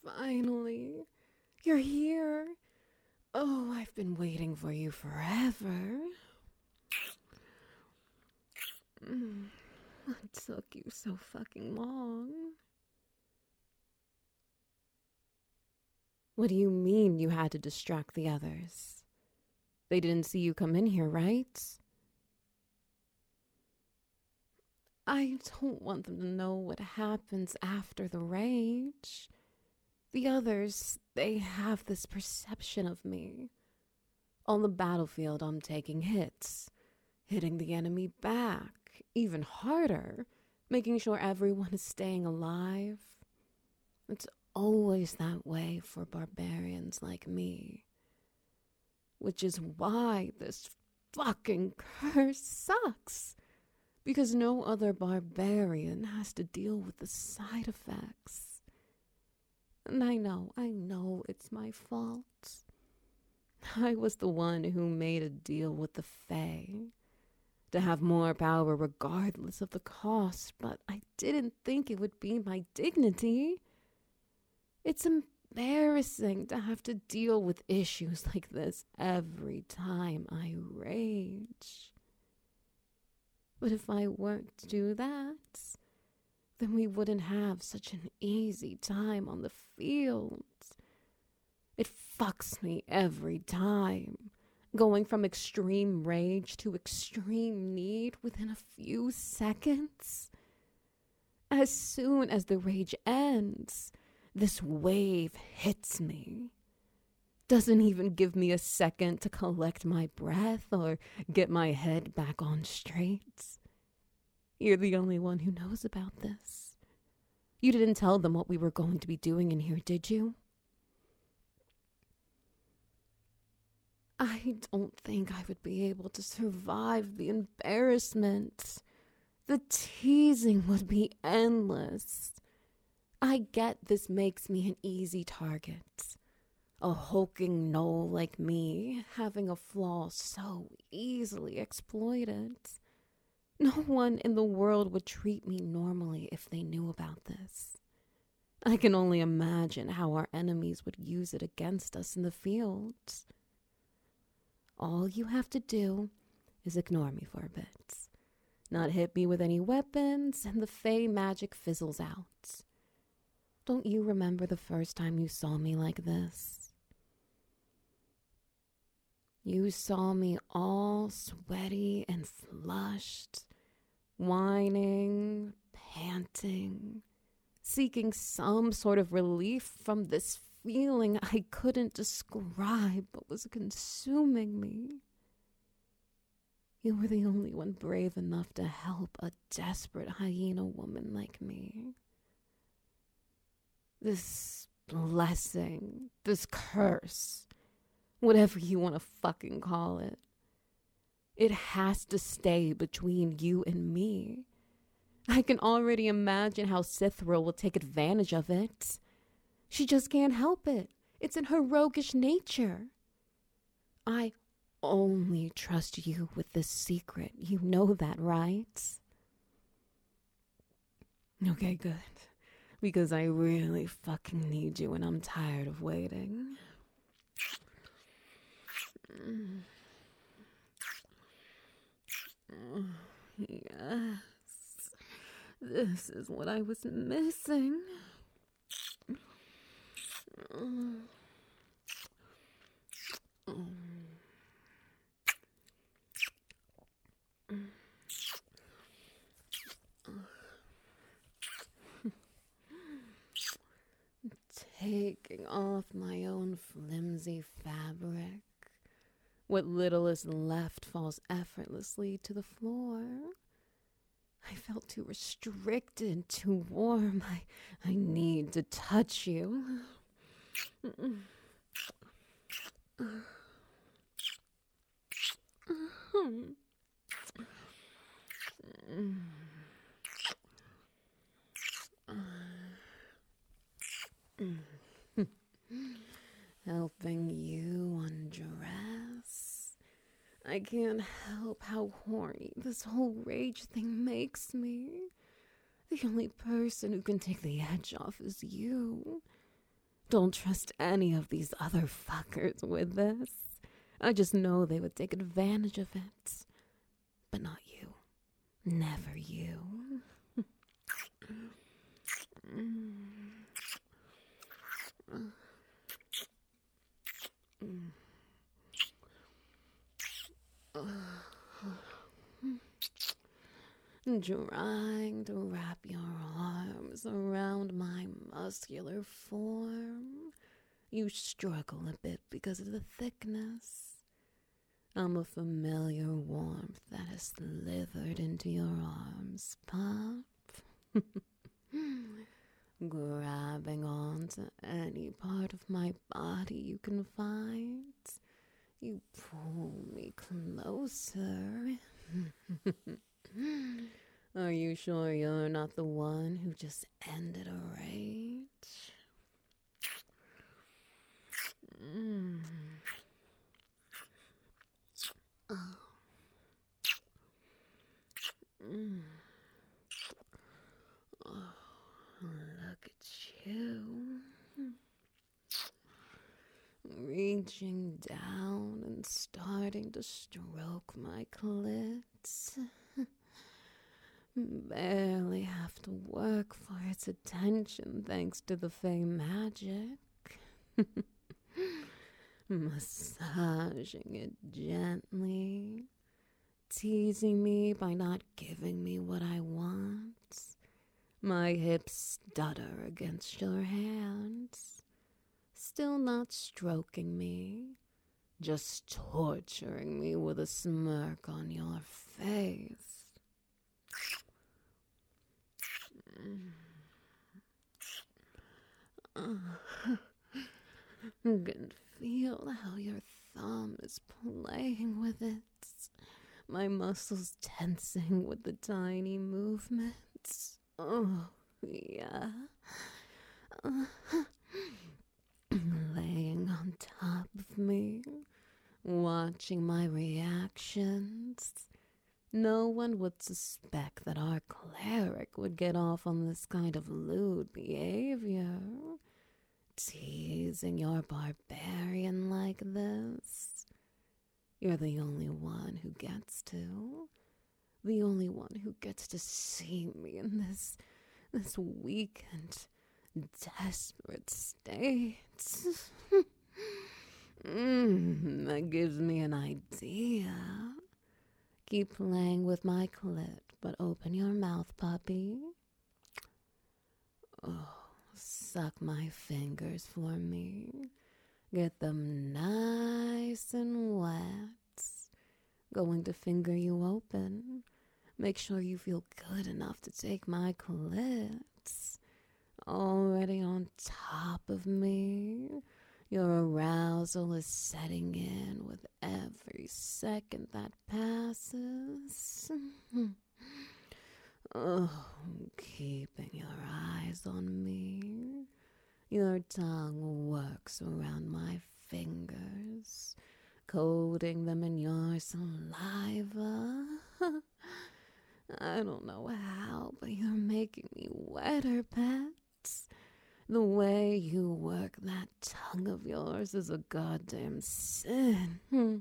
Finally, you're here. Oh, I've been waiting for you forever. What took you so fucking long? What do you mean you had to distract the others? They didn't see you come in here, right? I don't want them to know what happens after the rage. The others, they have this perception of me. On the battlefield, I'm taking hits, hitting the enemy back, even harder, making sure everyone is staying alive. It's always that way for barbarians like me. Which is why this fucking curse sucks. Because no other barbarian has to deal with the side effects. And I know it's my fault. I was the one who made a deal with the Fae to have more power regardless of the cost, but I didn't think it would be my dignity. It's embarrassing to have to deal with issues like this every time I rage. But if I weren't to do that, then we wouldn't have such an easy time on the field. It fucks me every time, going from extreme rage to extreme need within a few seconds. As soon as the rage ends, this wave hits me. Doesn't even give me a second to collect my breath or get my head back on straight. You're the only one who knows about this. You didn't tell them what we were going to be doing in here, did you? I don't think I would be able to survive the embarrassment. The teasing would be endless. I get this makes me an easy target. A hulking gnoll like me, having a flaw so easily exploited. No one in the world would treat me normally if they knew about this. I can only imagine how our enemies would use it against us in the field. All you have to do is ignore me for a bit. Not hit me with any weapons, and the Fey magic fizzles out. Don't you remember the first time you saw me like this? You saw me all sweaty and flushed, whining, panting, seeking some sort of relief from this feeling I couldn't describe but was consuming me. You were the only one brave enough to help a desperate hyena woman like me. This blessing, this curse, whatever you want to fucking call it. It has to stay between you and me. I can already imagine how Sithril will take advantage of it. She just can't help it. It's in her roguish nature. I only trust you with this secret. You know that, right? Okay, good. Because I really fucking need you and I'm tired of waiting. Yes. This is what I was missing. Taking off my own flimsy fabric. What little is left falls effortlessly to the floor. I felt too restricted, too warm. I need to touch you. Helping you undress. I can't help how horny this whole rage thing makes me. The only person who can take the edge off is you. Don't trust any of these other fuckers with this. I just know they would take advantage of it. But not you. Never you. Trying to wrap your arms around my muscular form. You struggle a bit because of the thickness. I'm a familiar warmth that has slithered into your arms, pup. Grabbing onto any part of my body you can find. You pull me closer. Are you sure you're not the one who just ended a rage? Oh, look at you. Reaching down and starting to stroke my clit. Barely have to work for its attention thanks to the Fey magic. Massaging it gently, teasing me by not giving me what I want. My hips stutter against your hands, still not stroking me, just torturing me with a smirk on your face. I can feel how your thumb is playing with it. My muscles tensing with the tiny movements. Oh, yeah. Laying on top of me, watching my reactions. No one would suspect that our cleric would get off on this kind of lewd behavior. Teasing your barbarian like this. You're the only one who gets to. The only one who gets to see me in this weak and desperate state. That gives me an idea. Keep playing with my clit, but open your mouth, puppy. Oh, suck my fingers for me. Get them nice and wet. Going to finger you open. Make sure you feel good enough to take my clit. Already on top of me. Your arousal is setting in with every second that passes. Oh, keeping your eyes on me. Your tongue works around my fingers, coating them in your saliva. I don't know how, but you're making me wetter, pets. The way you work that tongue of yours is a goddamn sin.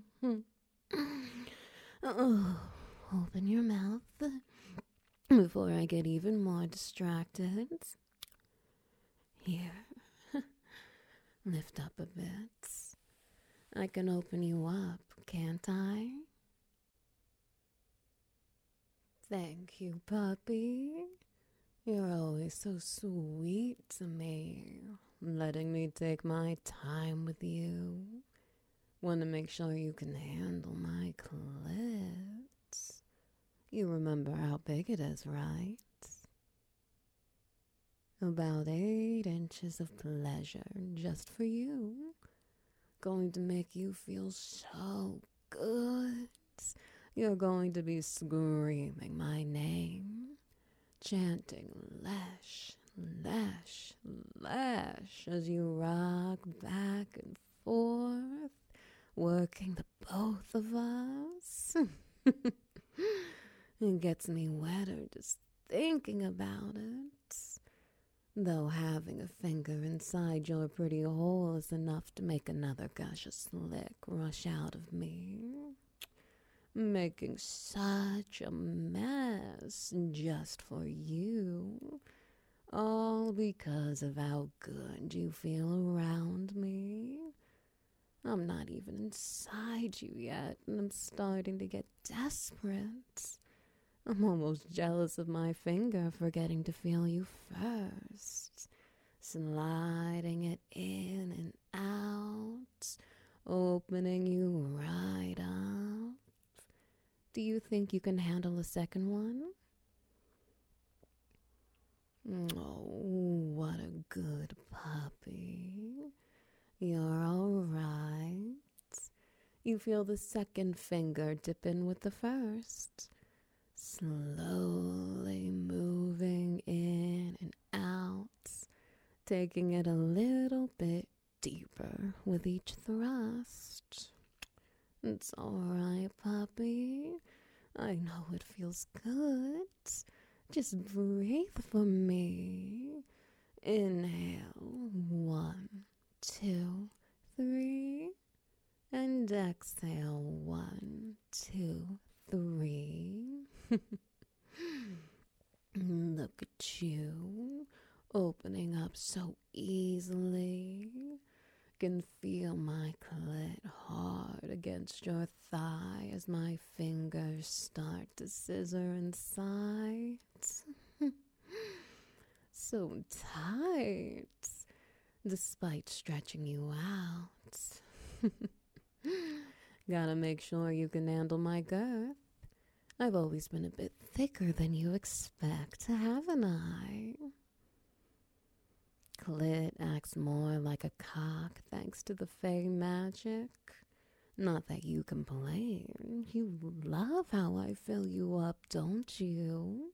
Oh, open your mouth before I get even more distracted. Here, lift up a bit. I can open you up, can't I? Thank you, puppy. You're always so sweet to me, letting me take my time with you. Want to make sure you can handle my clit. You remember how big it is, right? About 8 inches of pleasure just for you. Going to make you feel so good. You're going to be screaming my name. Chanting lash, lash, lash as you rock back and forth, working the both of us. It gets me wetter just thinking about it. though having a finger inside your pretty hole is enough to make another gushous lick rush out of me, making such a mess just for you, all because of how good you feel around me. I'm not even inside you yet, and I'm starting to get desperate. I'm almost jealous of my finger for getting to feel you first, sliding it in and out, opening you right up. Do you think you can handle a second one? Oh, what a good puppy. You're all right. You feel the second finger dip in with the first, slowly moving in and out, taking it a little bit deeper with each thrust. It's all right, puppy. I know it feels good. Just breathe for me. Inhale, 1, 2, 3. And exhale, 1, 2, 3. Look at you, opening up so easily. Can feel my clit hard against your thigh as my fingers start to scissor inside. So tight, despite stretching you out. Gotta make sure you can handle my girth. I've always been a bit thicker than you expect, haven't I? Clit acts more like a cock thanks to the Fey magic. Not that you complain. You love how I fill you up, don't you?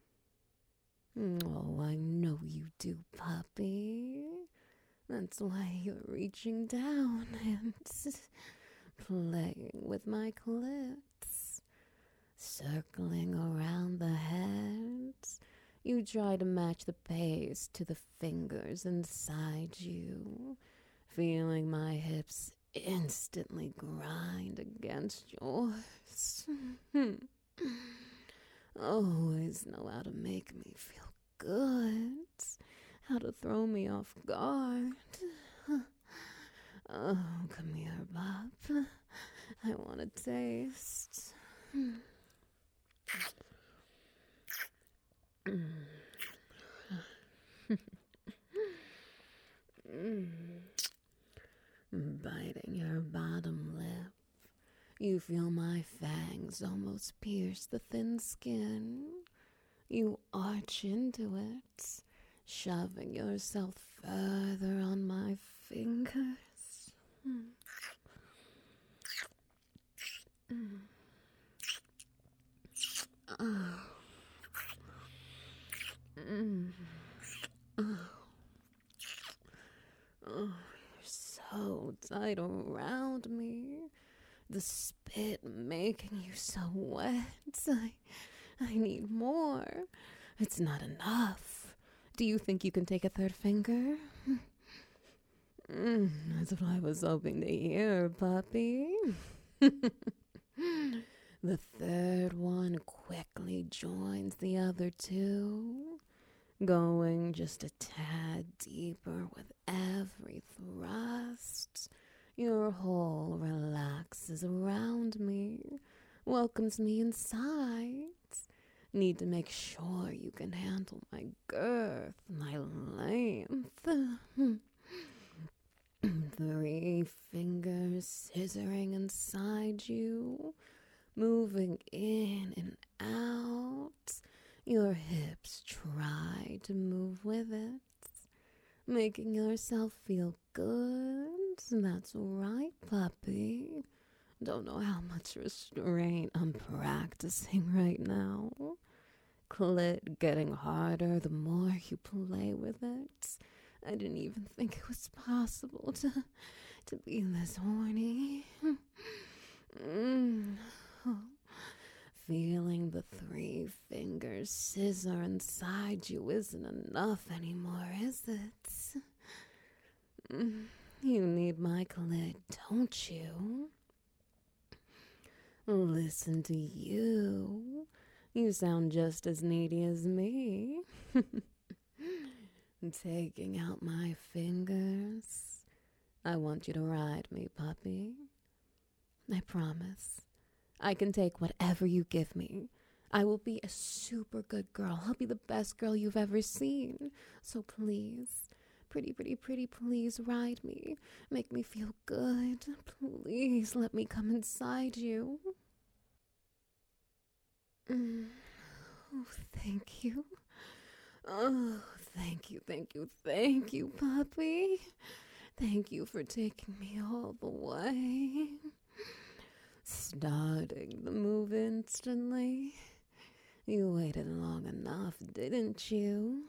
Oh, I know you do, puppy. That's why you're reaching down and playing with my clits, circling around the head. You try to match the pace to the fingers inside you, feeling my hips instantly grind against yours. Always know how to make me feel good, how to throw me off guard. Oh, come here, Bob. I want to taste. Biting your bottom lip, you feel my fangs almost pierce the thin skin. You arch into it, shoving yourself further on my fingers. Oh, you're so tight around me. The spit making you so wet. I need more. It's not enough. Do you think you can take a third finger? That's what I was hoping to hear, puppy. The third one quickly joins the other two, going just a tad deeper with every thrust. Your hole relaxes around me, welcomes me inside. Need to make sure you can handle my girth, my length. 3 fingers scissoring inside you, moving in and out. Your hips try to move with it, making yourself feel good. That's right, puppy. Don't know how much restraint I'm practicing right now. Clit getting harder the more you play with it. I didn't even think it was possible to be this horny. feeling the three fingers scissor inside you isn't enough anymore, is it? You need my clit, don't you? Listen to you. You sound just as needy as me. Taking out my fingers. I want you to ride me, puppy. I promise. I can take whatever you give me. I will be a super good girl. I'll be the best girl you've ever seen. So please, pretty, please ride me. Make me feel good. Please let me come inside you. Oh, thank you. Oh, thank you, puppy. Thank you for taking me all the way. Starting the move instantly. You waited long enough, didn't you?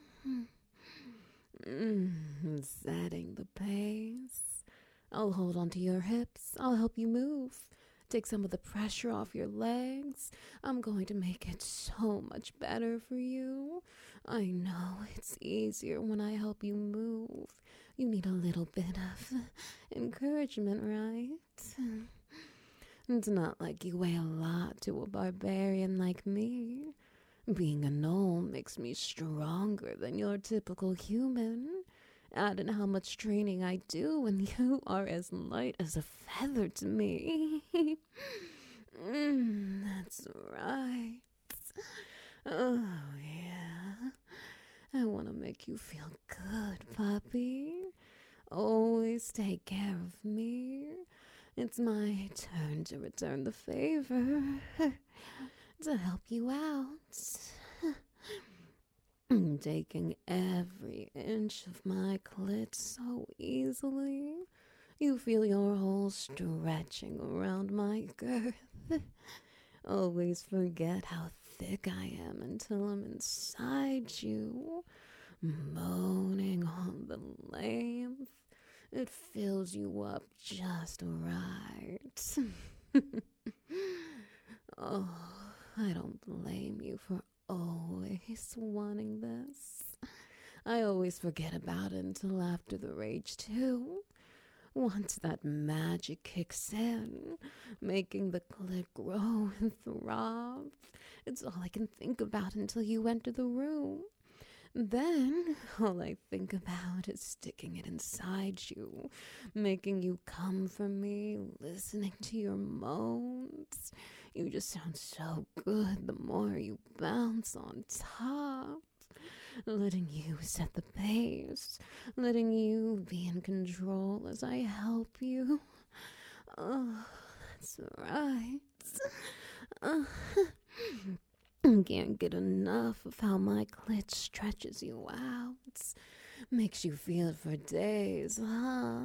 Setting the pace. I'll hold onto your hips. I'll help you move. Take some of the pressure off your legs. I'm going to make it so much better for you. I know it's easier when I help you move. You need a little bit of encouragement, right? It's not like you weigh a lot to a barbarian like me. Being a gnome makes me stronger than your typical human. Add in how much training I do, and you are as light as a feather to me. That's right. Oh, yeah. I want to make you feel good, puppy. Always take care of me. It's my turn to return the favor. To help you out. Taking every inch of my clit so easily. You feel your hole stretching around my girth. Always forget how thick I am until I'm inside you. Moaning on the length. It fills you up just right. Oh, I don't blame you for always wanting this. I always forget about it until after the rage, too. Once that magic kicks in, making the clit grow and throb, it's all I can think about until you enter the room. Then, all I think about is sticking it inside you, making you come for me, listening to your moans. You just sound so good the more you bounce on top. Letting you set the pace, letting you be in control as I help you. Oh, that's right. Can't get enough of how my clit stretches you out. Makes you feel it for days, huh?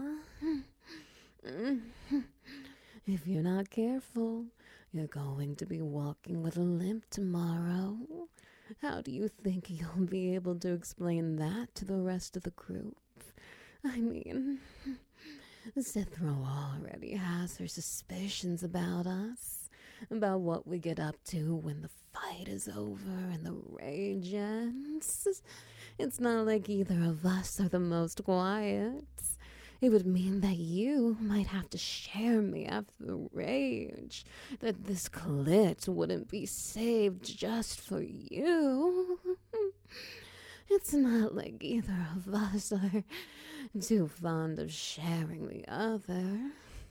If you're not careful, you're going to be walking with a limp tomorrow. How do you think you'll be able to explain that to the rest of the group? I mean, Zithro already has her suspicions about us, about what we get up to when the fight is over and the rage ends. It's not like either of us are the most quiet. It would mean that you might have to share me after the rage, that this clit wouldn't be saved just for you. It's not like either of us are too fond of sharing the other.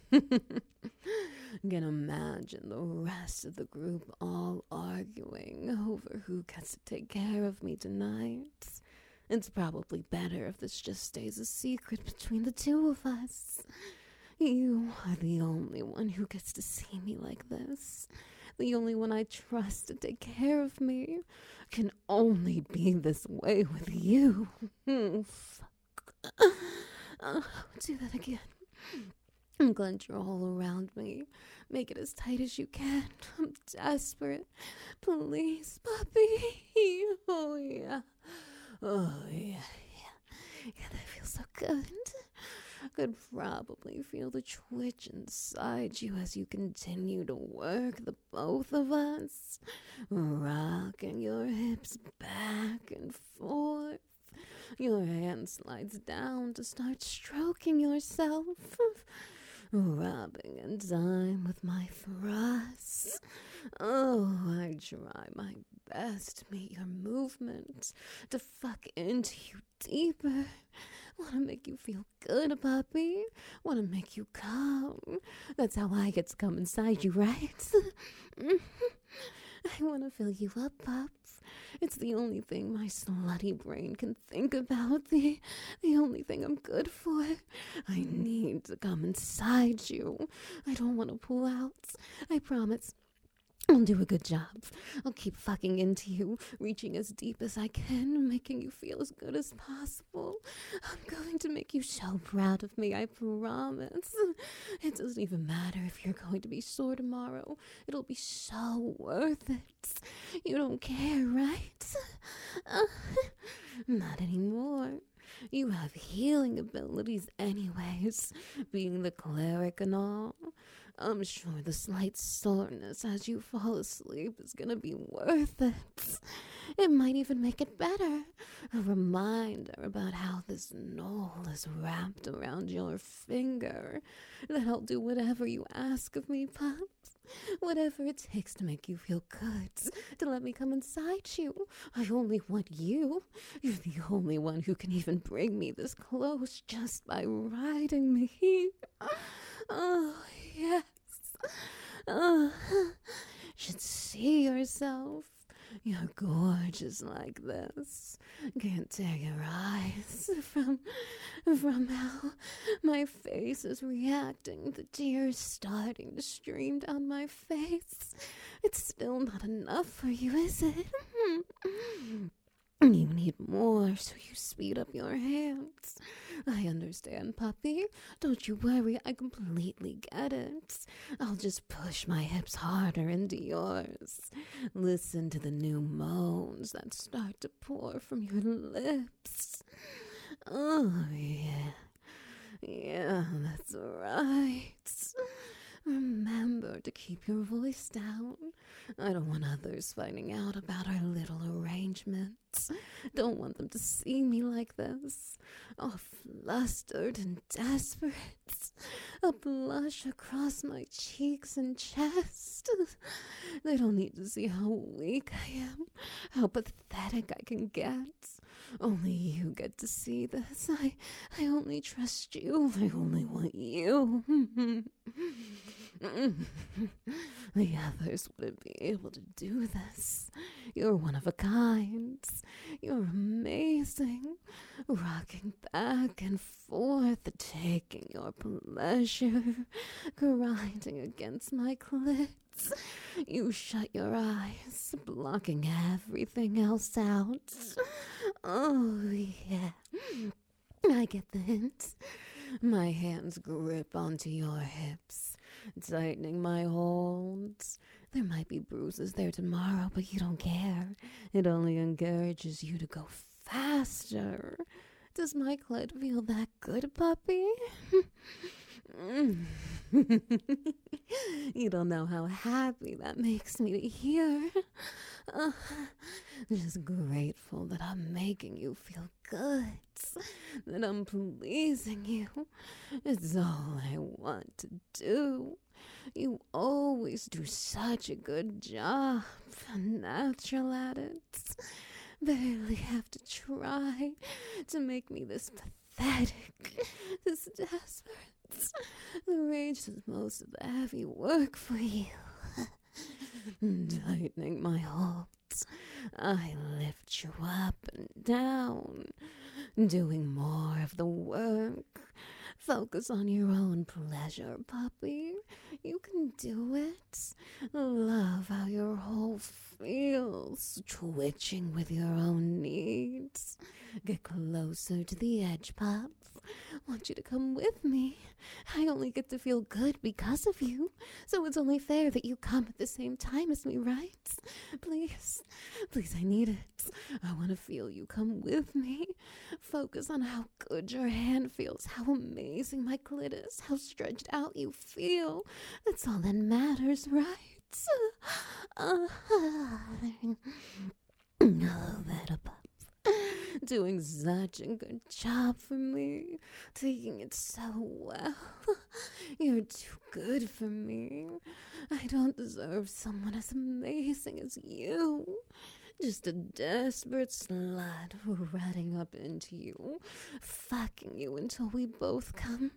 Can imagine the rest of the group all arguing over who gets to take care of me tonight. It's probably better if this just stays a secret between the two of us. You are the only one who gets to see me like this. The only one I trust to take care of me. Can only be this way with you. Fuck. Do that again. Clench your hole around me. Make it as tight as you can. I'm desperate. Please, puppy. Oh, yeah. Oh, yeah. Yeah, that feels so good. could probably feel the twitch inside you as you continue to work the both of us, rocking your hips back and forth. Your hand slides down to start stroking yourself, rubbing in time with my thrusts. Oh, I try my best to meet your movements, to fuck into you deeper. Wanna make you feel good, puppy. Wanna make you come. That's how I get to come inside you, right? I wanna fill you up, pup. It's the only thing my slutty brain can think about. The only thing I'm good for. I need to come inside you. I don't want to pull out. I promise. I'll do a good job. I'll keep fucking into you, reaching as deep as I can, making you feel as good as possible. I'm going to make you so proud of me, I promise. It doesn't even matter if you're going to be sore tomorrow. It'll be so worth it. You don't care, right? Not anymore. You have healing abilities anyways, being the cleric and all. I'm sure the slight soreness as you fall asleep is gonna be worth it. It might even make it better. A reminder about how this knoll is wrapped around your finger. That I'll do whatever you ask of me, pups. Whatever it takes to make you feel good, to let me come inside you. I only want you. You're the only one who can even bring me this close just by riding me. Oh, yes. Should see yourself. You're gorgeous like this. Can't tear your eyes from how my face is reacting. The tears starting to stream down my face. It's still not enough for you, is it? You need more, so you speed up your hands. I understand, puppy. Don't you worry, I completely get it. I'll just push my hips harder into yours. Listen to the new moans that start to pour from your lips. Oh, yeah. Yeah, that's right. Remember to keep your voice down. I don't want others finding out about our little arrangements. Don't want them to see me like this, all flustered and desperate. A blush across my cheeks and chest. They don't need to see how weak I am, how pathetic I can get. Only you get to see this. I only trust you. I only want you. The others wouldn't be able to do this. You're one of a kind. You're amazing. Rocking back and forth, taking your pleasure, grinding against my clits. You shut your eyes, blocking everything else out. Oh, yeah. I get the hint. My hands grip onto your hips, tightening my holds. There might be bruises there tomorrow, but you don't care. It only encourages you to go faster. Does my clit feel that good, puppy? You don't know how happy that makes me to hear. Just grateful that I'm making you feel good, that I'm pleasing you. It's all I want to do. You always do such a good job, natural at it. Barely have to try to make me this pathetic, this desperate. The rage does most of the heavy work for you. Tightening my holds, I lift you up and down, doing more of the work. Focus on your own pleasure, puppy. You can do it. Love how your whole feels, twitching with your own needs. Get closer to the edge, pup. want you to come with me. I only get to feel good because of you, so it's only fair that you come at the same time as me, right? Please, please, I need it. I want to feel you come with me. Focus on how good your hand feels, how amazing my clit is, how stretched out you feel. That's all that matters, right? Oh, that doing such a good job for me, taking it so well. You're too good for me. I don't deserve someone as amazing as you. Just a desperate slut running up into you, fucking you until we both come.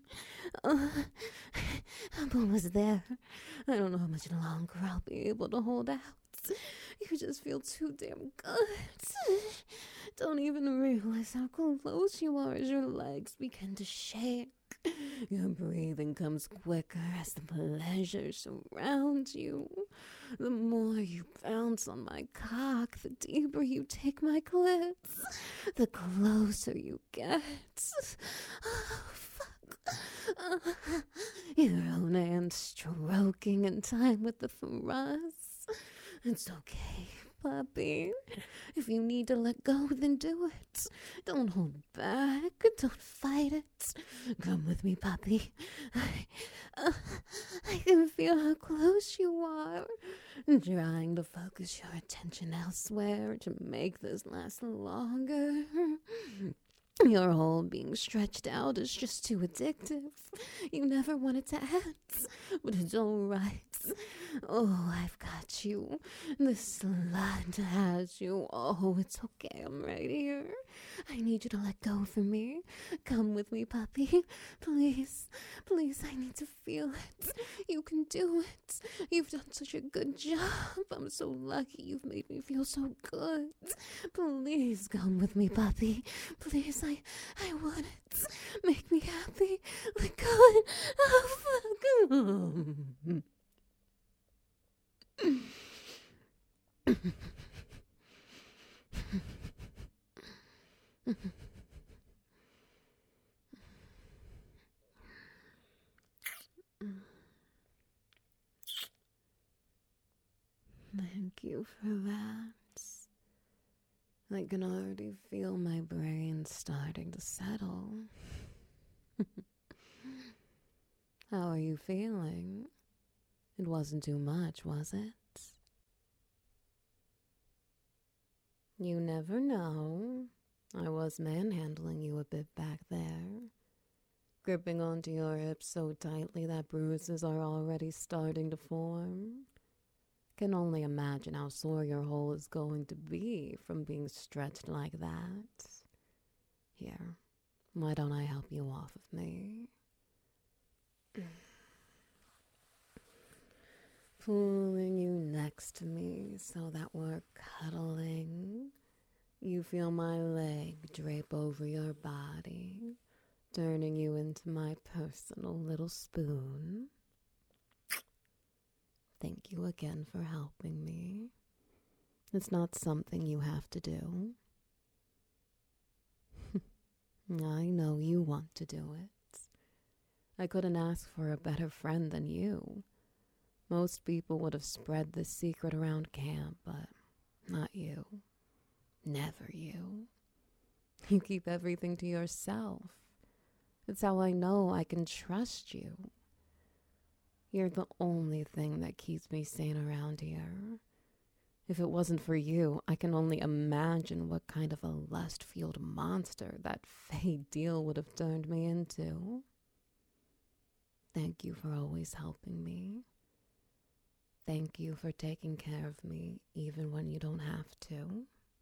I'm almost there. I don't know how much longer I'll be able to hold out. You just feel too damn good. Don't even realize how close you are as your legs begin to shake. Your breathing comes quicker as the pleasure surrounds you. The more you bounce on my cock, the deeper you take my clits, the closer you get. Oh, fuck. Your own hand stroking in time with the thrust. It's okay, puppy. If you need to let go, then do it. Don't hold back. Don't fight it. Come with me, puppy. I can feel how close you are. Trying to focus your attention elsewhere to make this last longer. Your whole being stretched out is just too addictive. You never want it to end, but it's all right. Oh, I've got you. The slut has you. Oh, it's okay. I'm right here. I need you to let go for me. Come with me, puppy. Please, please, I need to feel it. You can do it. You've done such a good job. I'm so lucky you've made me feel so good. Please come with me, puppy. Please, I want it. Make me happy. Let go. Oh, fuck. Thank you for that. I can already feel my brain starting to settle. How are you feeling? It wasn't too much, was it? You never know. I was manhandling you a bit back there, gripping onto your hips so tightly that bruises are already starting to form. Can only imagine how sore your hole is going to be from being stretched like that. Here, why don't I help you off of me? Pulling you next to me so that we're cuddling. You feel my leg drape over your body, turning you into my personal little spoon. Thank you again for helping me. It's not something you have to do. I know you want to do it. I couldn't ask for a better friend than you. Most people would have spread this secret around camp, but not you. Never you. You keep everything to yourself. It's how I know I can trust you. You're the only thing that keeps me sane around here. If it wasn't for you, I can only imagine what kind of a lust-fueled monster that Faye deal would have turned me into. Thank you for always helping me. Thank you for taking care of me even when you don't have to.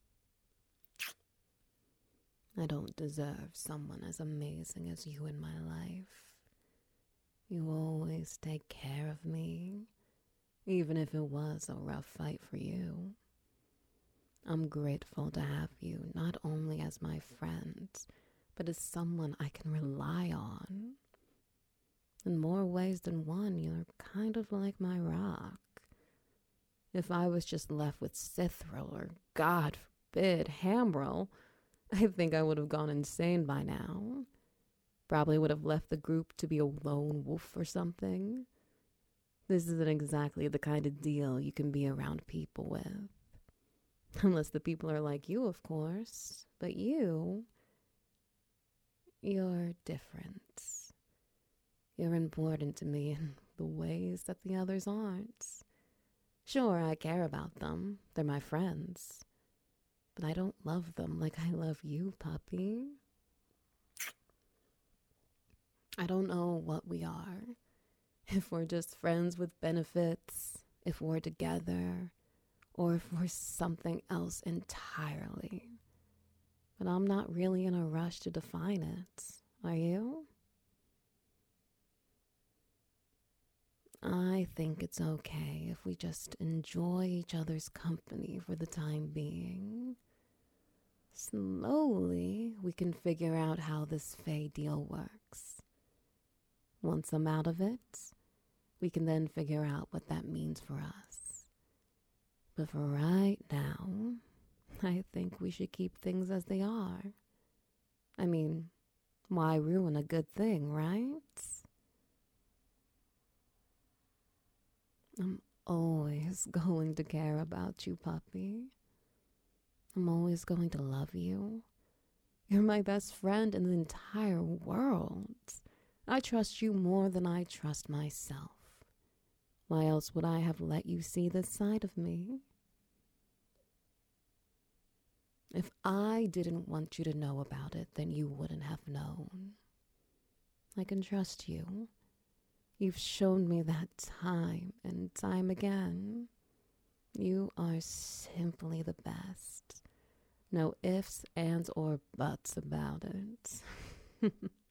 I don't deserve someone as amazing as you in my life. You always take care of me, even if it was a rough fight for you. I'm grateful to have you not only as my friend, but as someone I can rely on. In more ways than one, you're kind of like my rock. If I was just left with Sithril or, God forbid, Hambrel, I think I would have gone insane by now. Probably would have left the group to be a lone wolf or something. This isn't exactly the kind of deal you can be around people with. Unless the people are like you, of course. But you're different. You're important to me in the ways that the others aren't. Sure, I care about them. They're my friends. But I don't love them like I love you, puppy. I don't know what we are. If we're just friends with benefits, if we're together, or if we're something else entirely. But I'm not really in a rush to define it. Are you? I think it's okay if we just enjoy each other's company for the time being. Slowly, we can figure out how this Fae deal works. Once I'm out of it, we can then figure out what that means for us. But for right now, I think we should keep things as they are. I mean, why ruin a good thing, right? I'm always going to care about you, puppy. I'm always going to love you. You're my best friend in the entire world. I trust you more than I trust myself. Why else would I have let you see this side of me? If I didn't want you to know about it, then you wouldn't have known. I can trust you. You've shown me that time and time again. You are simply the best. No ifs, ands, or buts about it.